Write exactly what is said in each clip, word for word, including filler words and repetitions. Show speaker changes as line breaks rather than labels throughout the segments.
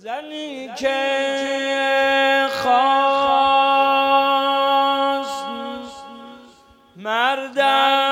زنی که خواست مردش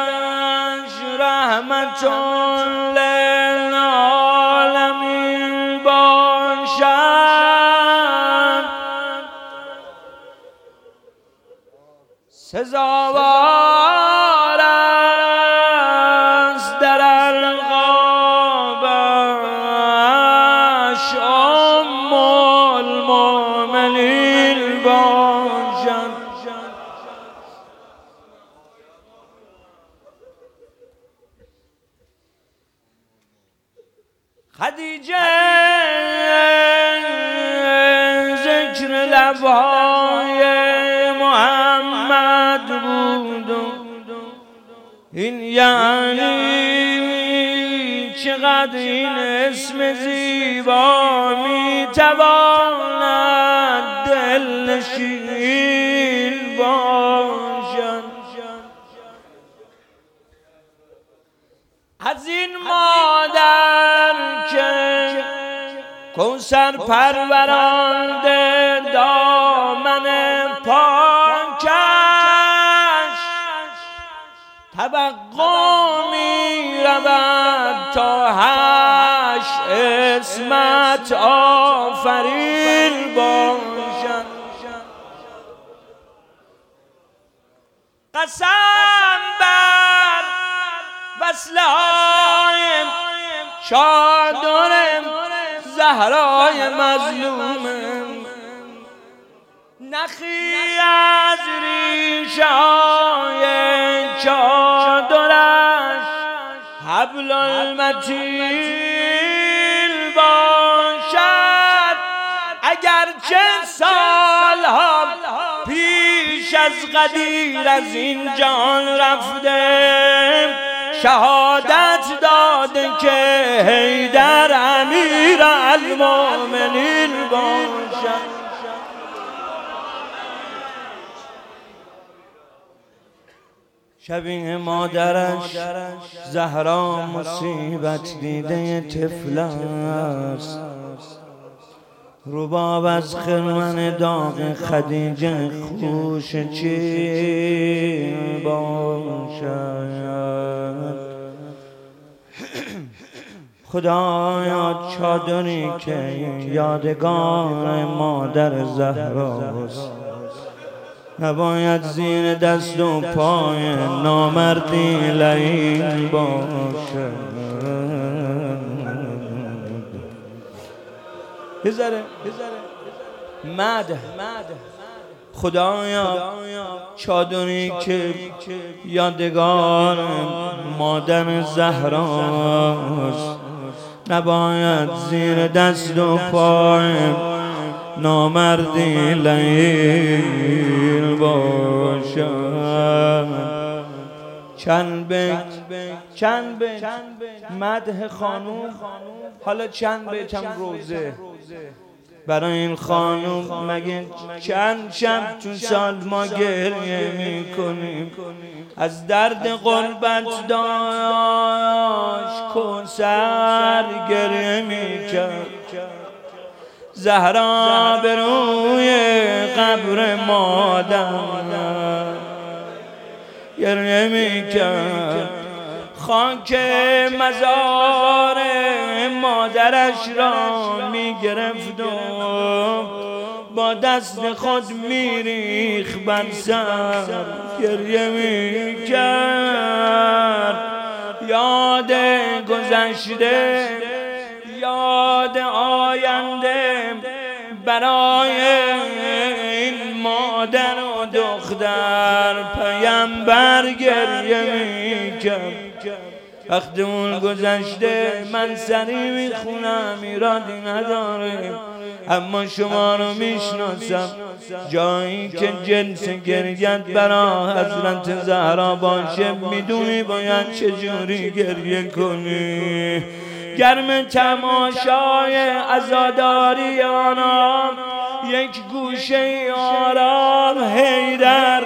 رحمت للعالمین باشد، سزاوار است در القابش ام المؤمنین باشد. خدیجه ذکر لبهای محمد بود، این یعنی چقدر این اسم زیبا میتواند دلنشین باشد. از این مادر که کوثر پرورانده دامن پاکش توقع می رود تا هشت عصمت آفرین باشد. قسم بر وصله های چادر زهرای مظلوم، نخی از ریشه های چادرش حبل المتین باشد. اگرچه سالها پیش از قدیر از این جان رفته، شهادت داده که حیدر امیر المؤمنین باشد. شبیه مادرش زهرا مصیبت دیده طفل است، رباب از خرمن داغ خدیجه خوش چی باشد. خدایا چادری که یادگار مادر زهراست نباید زیر دست و پای نامردی لعین باشد. بذاره مده خدایا چادری که یادگار مادر زهراست نباید زیر دست و پای نامردی لعین باشد. چند بیت چند بیت مدح خانوم، حالا چند بیت هم روزه برای این خانوم. مگه چند شب تو سال ما گریه میکنیم، از درد غربت داشت کوثر گریه میکرد، زهرا به روی قبر مادر گریه میکرد، خاک مزار مادرش را میگرفت و با دست خود میریخ بر سر گریه میکرد. یاد گذشته، یاد آینده برای این مادر و دختر پیامبر گریه میکرد. وقتی اون گذشته من سری میخونم ایرادی نداره، اما شما رو میشناسم، جایی که جنس گریت برا حضرت زهرا باشه میدونی باید چجوری گریه کنی. گرم تماشای عزاداری آنها یک گوشه آرام حیدر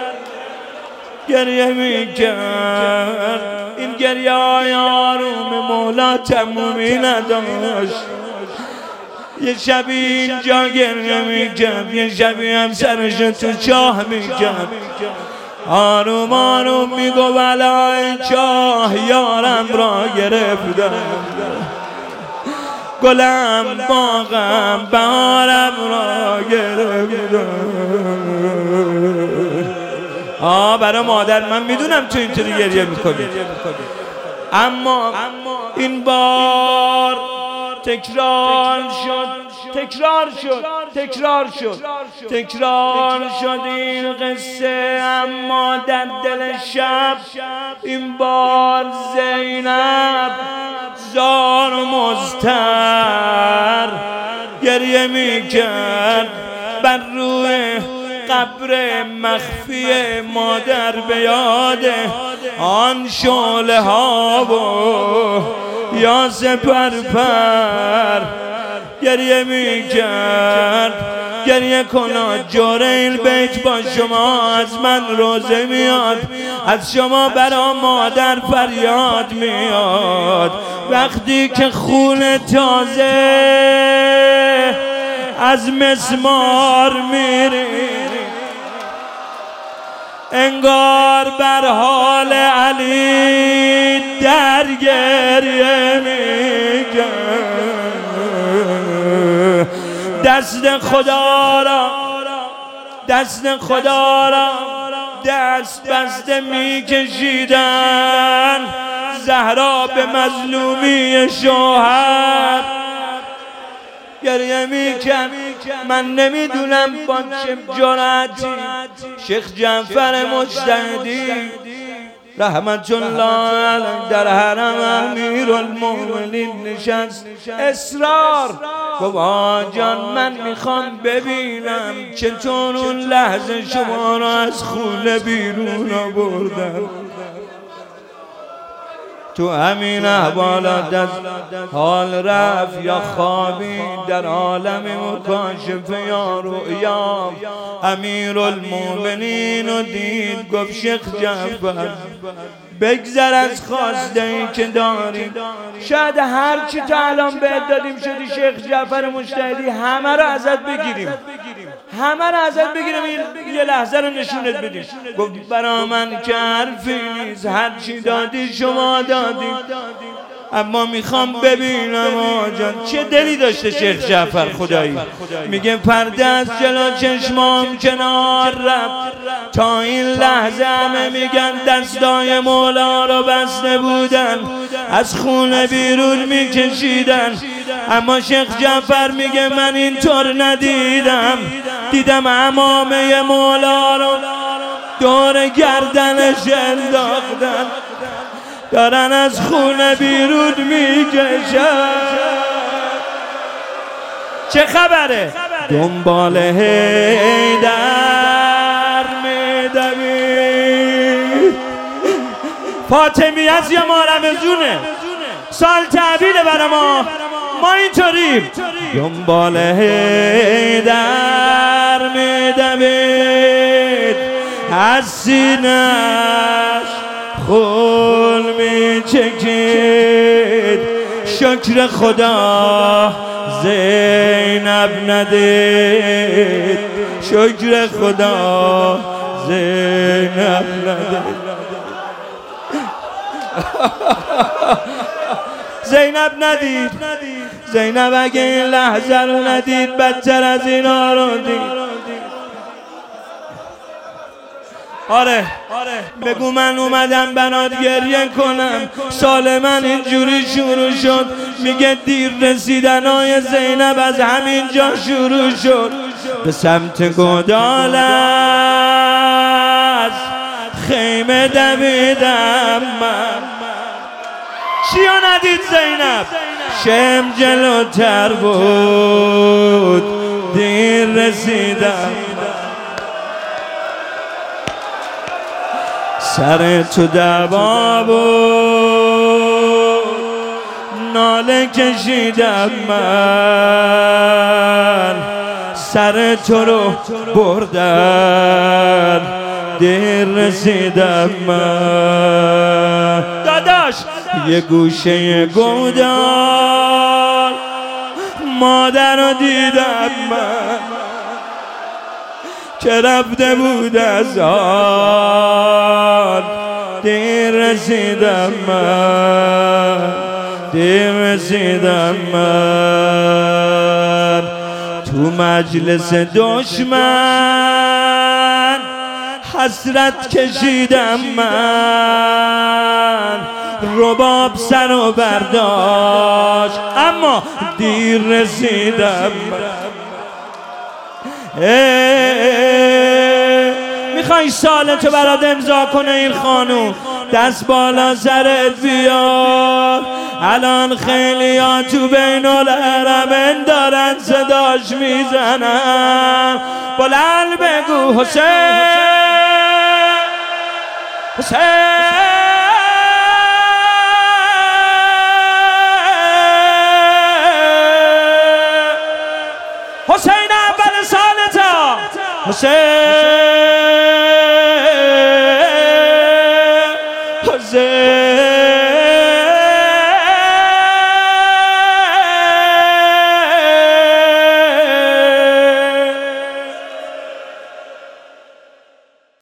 گریه میکرد. این گریه های آروم مولا تمومی نداشت، یه شبی اینجا گریه میکرد، یه شبی هم سرش تو چاه میکرد، آروم آروم میگو بلای چاه یارم را گرفتم، گلم باغم بهارم را گرفتم. آه برای مادر من میدونم تو اینطوری گریه میکنی، اما این بار تکرار شد تکرار شد تکرار شد تکرار شد این قصه، اما در دل شب این بار زینب زار و مضطر گریه میکرد بر روی قبر مخفی مادر، به یاد آن شعله ها و یاس پرپر گریه میکرد. گریه کنا جوریل بیت با شما، از من روزه میاد، از شما برا مادر فریاد میاد. وقتی که خون تازه از مسمار میری، انگار بر حال علی در گریه میگن. دست خدا را دست خدا را دست بسته میکشیدن، زهرا به مظلومی شوهر گریه میکن. من نمیدونم با چه جرأتی شیخ جعفر مجتهدی رحمت الله علیه در حرم امیرالمومنین نشست، اصرار بابا جان من میخوام ببینم چطور اون لحظه شما را از خونه بیرون آوردن. تو همین احوالات از حال رفت یا خوابی در عالم مکاشفه یا رؤیا امیرالمومنین و دید، گفت شیخ جعفر بگذر از خواسته ای که داری، شاید هر چی تا الان بهت دادیم شدی شیخ جعفر مجتهدی همه رو ازت بگیریم، همه رو ازت بگیریم یه لحظه رو نشونت بدیم. گفت برا من که حرفی نیست، هر چی دادی شما دادی، اما میخوام ببینم آجان چه دلی داشته شیخ جعفر خدایی. میگه پرده از جلو چشمام کنار رفت، تا این لحظه همه میگن دستای مولا رو بسته بودن، از خونه بیرون میکشیدن، اما شیخ جعفر میگه من اینطور ندیدم، دیدم عمامه مولا رو دور گردنش انداختن، دارن از خونه بیرون میکشن. چه خبره؟ دنبال حیدر میدوی، فاطمی از یه مارمزونه، سال تحویله برا ما، ما اینطوریم. دنبال حیدر میدوید، از سینه‌اش خون میچکید، شکر خدا زینب ندید، شکر خدا زینب ندید. زینب ندید، زینب اگه این لحظه رو ندید بدتر از اینا رو دید. آره بگو من اومدم بنات گریه کنم، سال من اینجوری شروع شد. میگه دیر رسیدنای زینب از همین جا شروع شد، به سمت گودال از خیمه دویدم من. چیو ندید زینب؟ شم جلوتر بود، دیر رسیدم. سر تو دعوا بود، ناله کشیدم من، سر تو رو بردن، دیر رسیدم من. داداش یه گوشه گودال مادر رو دیدم من که رفته بود از آن دیر رسیدم من دیر رسیدم من تو مجلس دشمن حسرت کشیدم من رباب سر و برداشت اما دیر رسیدم میخوای سالتو برات امضا کنه این خانوم دست بالا سرت بیار الان خیلی ها تو بین الحرمین دارن صداش میزنن بلند بگو حسین حسین حسین اول سالتا حسین